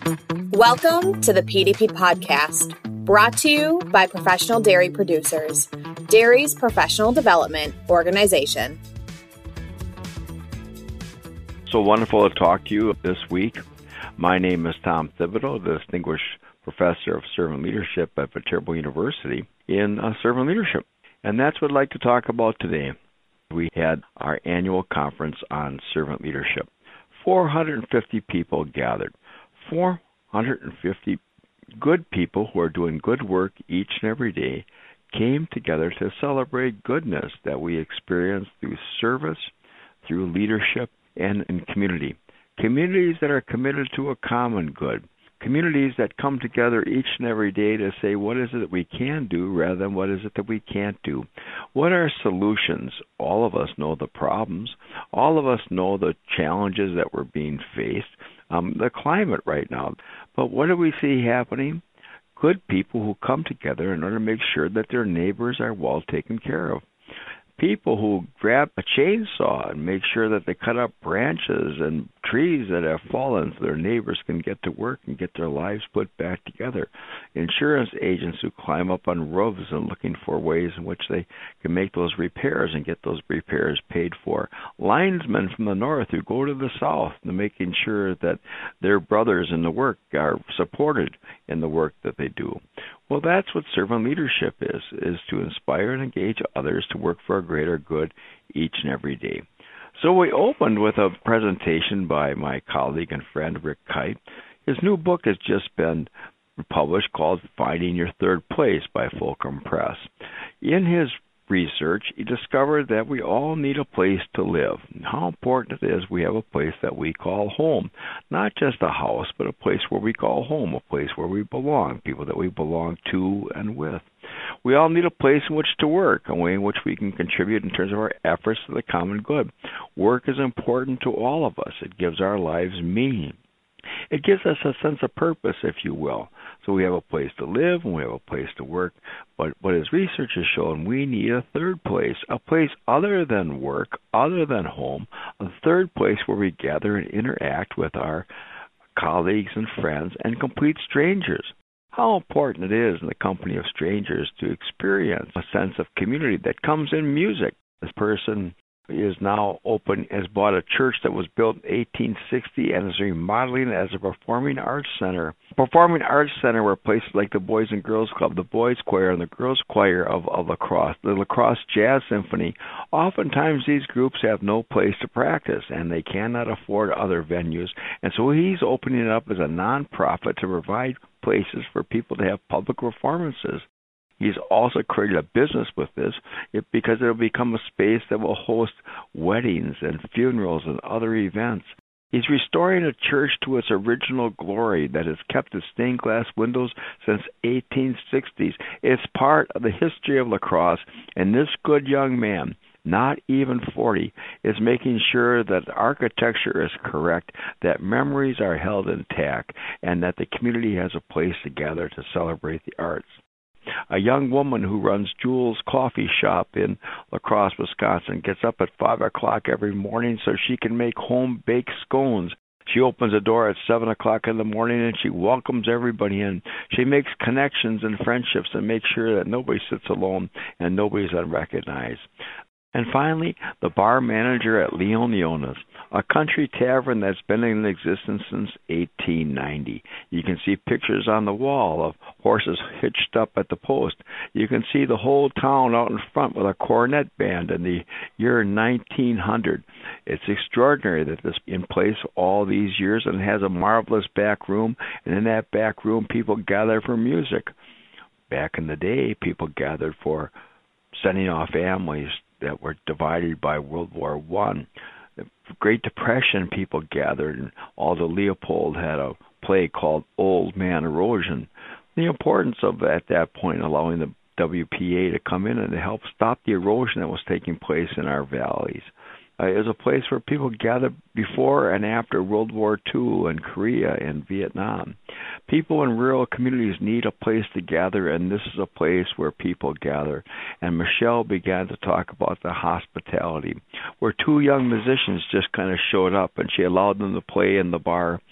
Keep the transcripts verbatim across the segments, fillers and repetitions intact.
Welcome to the P D P Podcast, brought to you by Professional Dairy Producers, dairy's professional development organization. So wonderful to talk to you this week. My name is Tom Thibodeau, the Distinguished Professor of Servant Leadership at Viterbo University in uh, Servant Leadership. And that's what I'd like to talk about today. We had our annual conference on servant leadership. four hundred fifty people gathered. four hundred fifty good people who are doing good work each and every day came together to celebrate goodness that we experience through service, through leadership, and in community. Communities that are committed to a common good. Communities that come together each and every day to say, what is it that we can do rather than what is it that we can't do? What are solutions? All of us know the problems. All of us know the challenges that we're being faced. Um, the climate right now. But what do we see happening? Good people who come together in order to make sure that their neighbors are well taken care of. People who grab a chainsaw and make sure that they cut up branches and trees that have fallen so their neighbors can get to work and get their lives put back together. Insurance agents who climb up on roofs and looking for ways in which they can make those repairs and get those repairs paid for. Linesmen from the north who go to the south and making sure that their brothers in the work are supported in the work that they do. Well, that's what servant leadership is, is to inspire and engage others to work for a greater good each and every day. So we opened with a presentation by my colleague and friend, Rick Kite. His new book has just been published called Finding Your Third Place by Fulcrum Press. In his research, he discovered that we all need a place to live. How important it is we have a place that we call home. Not just a house, but a place where we call home, a place where we belong, people that we belong to and with. We all need a place in which to work, a way in which we can contribute in terms of our efforts to the common good. Work is important to all of us. It gives our lives meaning. It gives us a sense of purpose, if you will. So we have a place to live and we have a place to work. But what his research has shown, we need a third place, a place other than work, other than home, a third place where we gather and interact with our colleagues and friends and complete strangers. How important it is in the company of strangers to experience a sense of community that comes in music. This person is now open, has bought a church that was built in eighteen sixty and is remodeling it as a performing arts center. Performing arts center where places like the Boys and Girls Club, the Boys Choir, and the Girls Choir of, of La Crosse, the La Crosse Jazz Symphony, oftentimes these groups have no place to practice and they cannot afford other venues. And so he's opening it up as a nonprofit to provide places for people to have public performances. He's also created a business with this because it will become a space that will host weddings and funerals and other events. He's restoring a church to its original glory that has kept its stained glass windows since eighteen sixties. It's part of the history of La Crosse, and this good young man, not even forty, is making sure that the architecture is correct, that memories are held intact, and that the community has a place to gather to celebrate the arts. A young woman who runs Jules Coffee Shop in La Crosse, Wisconsin, gets up at five o'clock every morning so she can make home-baked scones. She opens the door at seven o'clock in the morning and she welcomes everybody in. She makes connections and friendships and makes sure that nobody sits alone and nobody's unrecognized. And finally, the bar manager at Leon Leona's, a country tavern that's been in existence since eighteen ninety. You can see pictures on the wall of horses hitched up at the post. You can see the whole town out in front with a cornet band in the year nineteen hundred. It's extraordinary that this is in place all these years and has a marvelous back room, and in that back room people gather for music. Back in the day, people gathered for sending off families that were divided by World War One. The Great Depression, people gathered, and Aldo Leopold had a play called Old Man Erosion. The importance of, at that point, allowing the W P A to come in and to help stop the erosion that was taking place in our valleys. Uh, it was a place where people gathered before and after World War Two and Korea and Vietnam. People in rural communities need a place to gather, and this is a place where people gather. And Michelle began to talk about the hospitality, where two young musicians just kind of showed up, and she allowed them to play in the bar.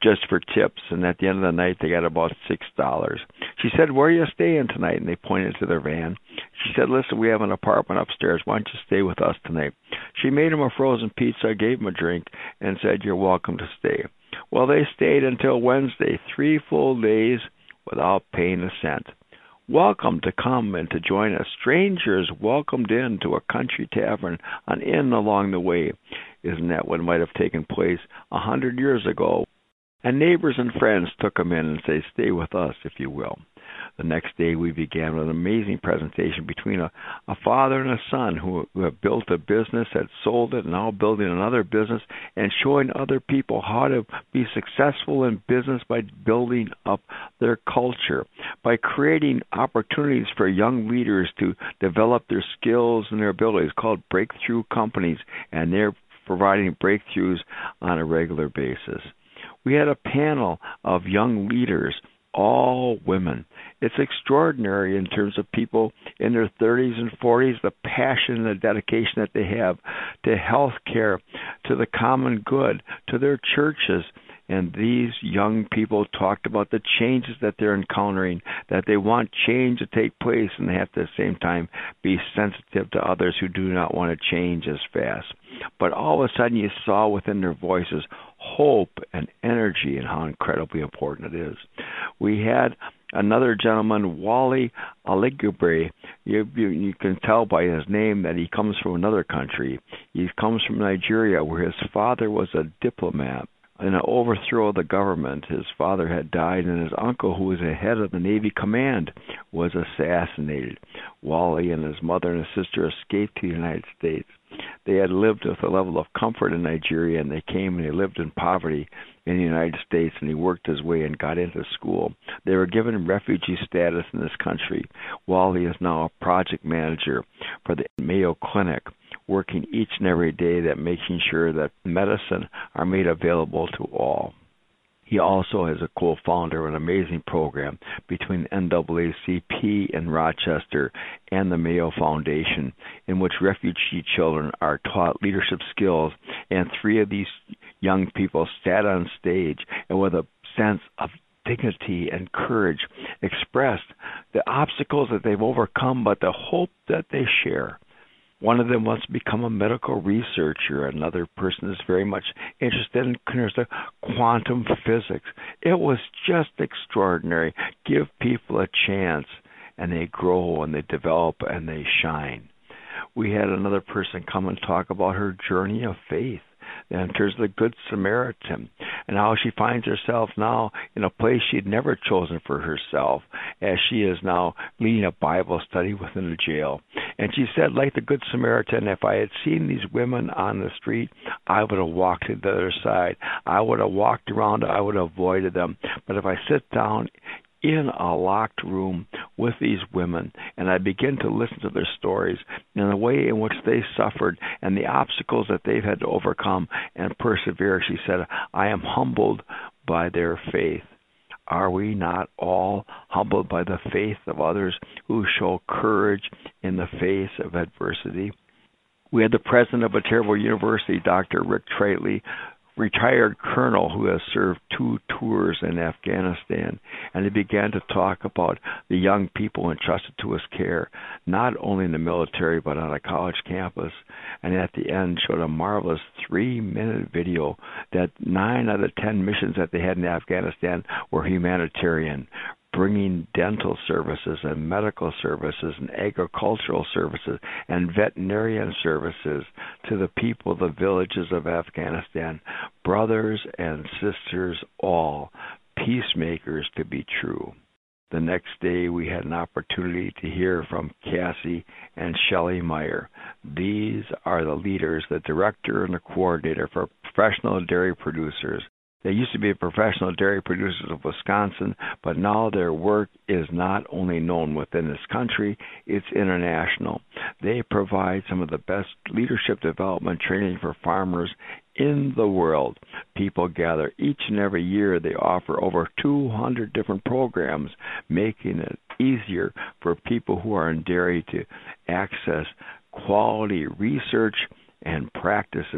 just for tips, and at the end of the night, they got about six dollars. She said, "Where are you staying tonight?" And they pointed to their van. She said, "Listen, we have an apartment upstairs. Why don't you stay with us tonight?" She made them a frozen pizza, gave them a drink, and said, "You're welcome to stay." Well, they stayed until Wednesday, three full days without paying a cent. Welcome to come and to join us. Strangers welcomed in to a country tavern, an inn along the way. Isn't that what might have taken place a hundred years ago? And neighbors and friends took them in and said, "Stay with us, if you will." The next day we began with an amazing presentation between a, a father and a son who, who have built a business, had sold it, and now building another business, and showing other people how to be successful in business by building up their culture, by creating opportunities for young leaders to develop their skills and their abilities, called breakthrough companies, and they're providing breakthroughs on a regular basis. We had a panel of young leaders, all women. It's extraordinary in terms of people in their thirties and forties, the passion and the dedication that they have to health care, to the common good, to their churches. And these young people talked about the changes that they're encountering, that they want change to take place, and they have to at the same time be sensitive to others who do not want to change as fast. But all of a sudden you saw within their voices hope and energy and how incredibly important it is. We had another gentleman, Wally Alighieri. You, you, you can tell by his name that he comes from another country. He comes from Nigeria, where his father was a diplomat. In an overthrow of the government, his father had died, and his uncle, who was the head of the Navy Command, was assassinated. Wally and his mother and his sister escaped to the United States. They had lived with a level of comfort in Nigeria, and they came and they lived in poverty in the United States, and he worked his way and got into school. They were given refugee status in this country. Wally is now a project manager for the Mayo Clinic, working each and every day that making sure that medicine are made available to all. He also is a co-founder of an amazing program between N double A C P in Rochester and the Mayo Foundation, in which refugee children are taught leadership skills. And three of these young people sat on stage and with a sense of dignity and courage expressed the obstacles that they've overcome, but the hope that they share. One of them wants to become a medical researcher. Another person is very much interested in quantum physics. It was just extraordinary. Give people a chance, and they grow, and they develop, and they shine. We had another person come and talk about her journey of faith, and there's the Good Samaritan, and how she finds herself now in a place she'd never chosen for herself, as she is now leading a Bible study within a jail. And she said, like the Good Samaritan, if I had seen these women on the street, I would have walked to the other side. I would have walked around, I would have avoided them. But if I sit down in a locked room with these women, and I begin to listen to their stories and the way in which they suffered and the obstacles that they've had to overcome and persevere, she said, I am humbled by their faith. Are we not all humbled by the faith of others who show courage in the face of adversity? We had the president of Viterbo University, Doctor Rick Traitley, retired colonel who has served two tours in Afghanistan, and he began to talk about the young people entrusted to his care, not only in the military but on a college campus, and at the end showed a marvelous three-minute video that nine out of ten missions that they had in Afghanistan were humanitarian, bringing dental services and medical services and agricultural services and veterinarian services to the people of the villages of Afghanistan, brothers and sisters all, peacemakers to be true. The next day we had an opportunity to hear from Cassie and Shelley Meyer. These are the leaders, the director and the coordinator for professional dairy producers. They used to be professional dairy producers of Wisconsin, but now their work is not only known within this country, it's international. They provide some of the best leadership development training for farmers in the world. People gather each and every year. They offer over two hundred different programs, making it easier for people who are in dairy to access quality research and practices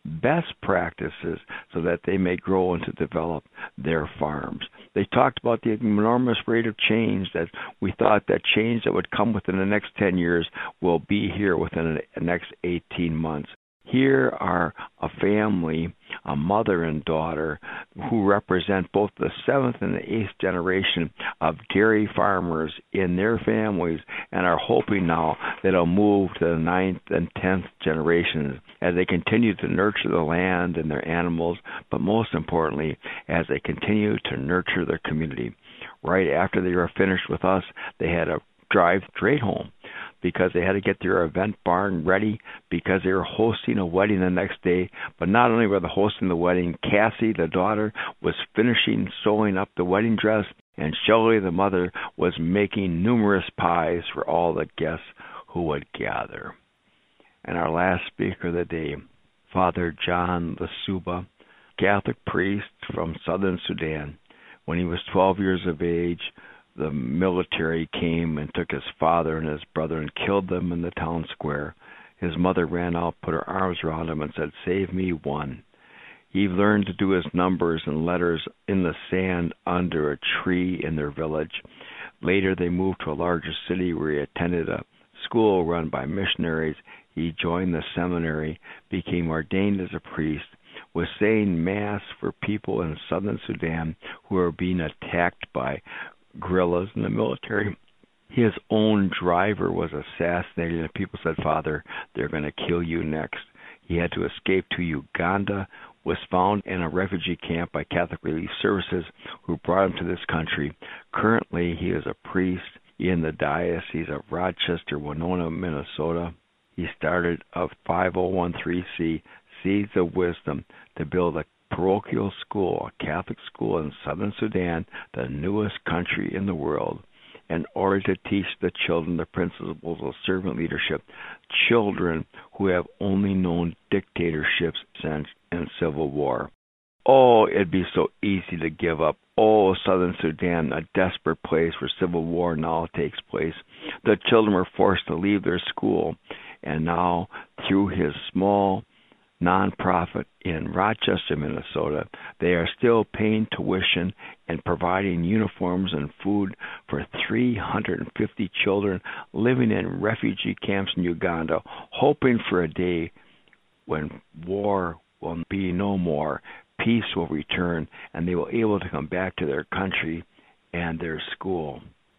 best practices so that they may grow and to develop their farms. They talked about the enormous rate of change that we thought that change that would come within the next ten years will be here within the next eighteen months. Here are a family, a mother and daughter, who represent both the seventh and the eighth generation of dairy farmers in their families and are hoping now that it'll move to the ninth and tenth generations as they continue to nurture the land and their animals, but most importantly, as they continue to nurture their community. Right after they were finished with us, they had to drive straight home, because they had to get their event barn ready because they were hosting a wedding the next day. But not only were they hosting the wedding, Cassie, the daughter, was finishing sewing up the wedding dress, and Shelley, the mother, was making numerous pies for all the guests who would gather. And our last speaker of the day, Father John Lasuba, Catholic priest from southern Sudan. When he was twelve years of age, the military came and took his father and his brother and killed them in the town square. His mother ran out, put her arms around him, and said, "Save me one." He learned to do his numbers and letters in the sand under a tree in their village. Later, they moved to a larger city where he attended a school run by missionaries. He joined the seminary, became ordained as a priest, was saying Mass for people in southern Sudan who were being attacked by guerrillas in the military. His own driver was assassinated, and people said, "Father, they're going to kill you next." He had to escape to Uganda, was found in a refugee camp by Catholic Relief Services, who brought him to this country. Currently, he is a priest in the Diocese of Rochester, Winona, Minnesota. He started a five oh one c Seeds of Wisdom to build a parochial school, a Catholic school in southern Sudan, the newest country in the world, in order to teach the children the principles of servant leadership, children who have only known dictatorships and civil war. Oh, it'd be so easy to give up. Oh, southern Sudan, a desperate place where civil war now takes place. The children were forced to leave their school, and now, through his small nonprofit in Rochester, Minnesota, they are still paying tuition and providing uniforms and food for three hundred fifty children living in refugee camps in Uganda, hoping for a day when war will be no more, peace will return, and they will be able to come back to their country and their school.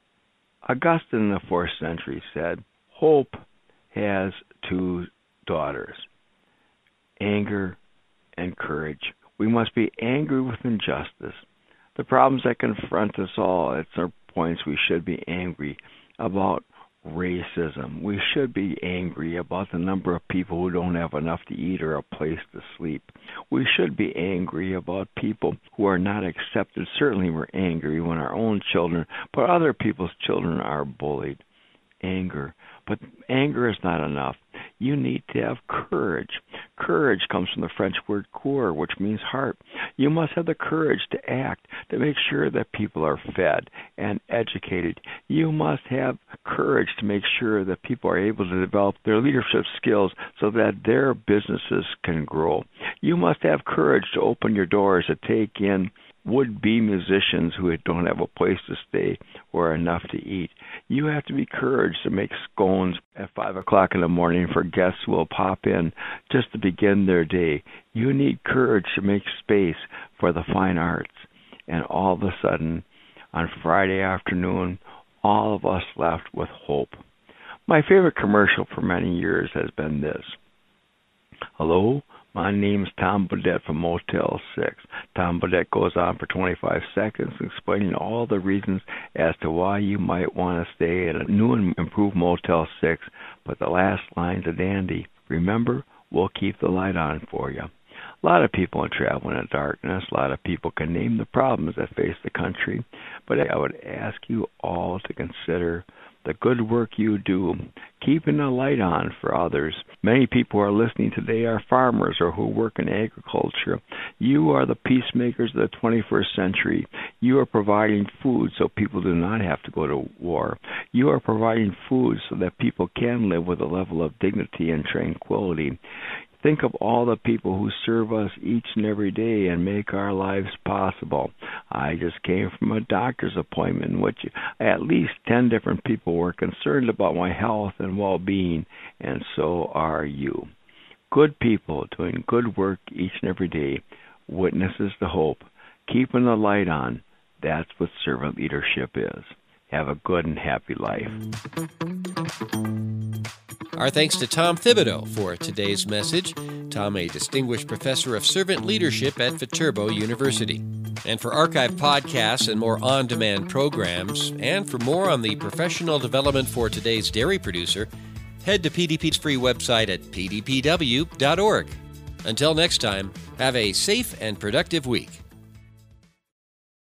Augustine in the fourth century said, "Hope has two daughters, anger and courage. We must be angry with injustice. The problems that confront us all, at certain points we should be angry about racism. We should be angry about the number of people who don't have enough to eat or a place to sleep. We should be angry about people who are not accepted. Certainly we're angry when our own children, but other people's children are bullied. Anger. But anger is not enough. You need to have courage. Courage comes from the French word coeur, which means heart. You must have the courage to act, to make sure that people are fed and educated. You must have courage to make sure that people are able to develop their leadership skills so that their businesses can grow. You must have courage to open your doors to take in would-be musicians who don't have a place to stay or enough to eat. You have to be courage to make scones at five o'clock in the morning for guests who will pop in just to begin their day. You need courage to make space for the fine arts. And all of a sudden, on Friday afternoon, all of us left with hope. My favorite commercial for many years has been this. Hello? My name's Tom Bodette from Motel six. Tom Bodette goes on for twenty-five seconds explaining all the reasons as to why you might want to stay at a new and improved Motel six, but the last line's a dandy. Remember, we'll keep the light on for you. A lot of people are traveling in darkness. A lot of people can name the problems that face the country, but I would ask you all to consider the good work you do, keeping a light on for others. Many people who are listening today are farmers or who work in agriculture. You are the peacemakers of the twenty-first century. You are providing food so people do not have to go to war. You are providing food so that people can live with a level of dignity and tranquility. Think of all the people who serve us each and every day and make our lives possible. I just came from a doctor's appointment in which at least ten different people were concerned about my health and well-being, and so are you. Good people doing good work each and every day witnesses the hope, keeping the light on. That's what servant leadership is. Have a good and happy life. Our thanks to Tom Thibodeau for today's message. Tom, a distinguished professor of servant leadership at Viterbo University. And for archive podcasts and more on-demand programs, and for more on the professional development for today's dairy producer, head to P D P's free website at p d p w dot org. Until next time, have a safe and productive week.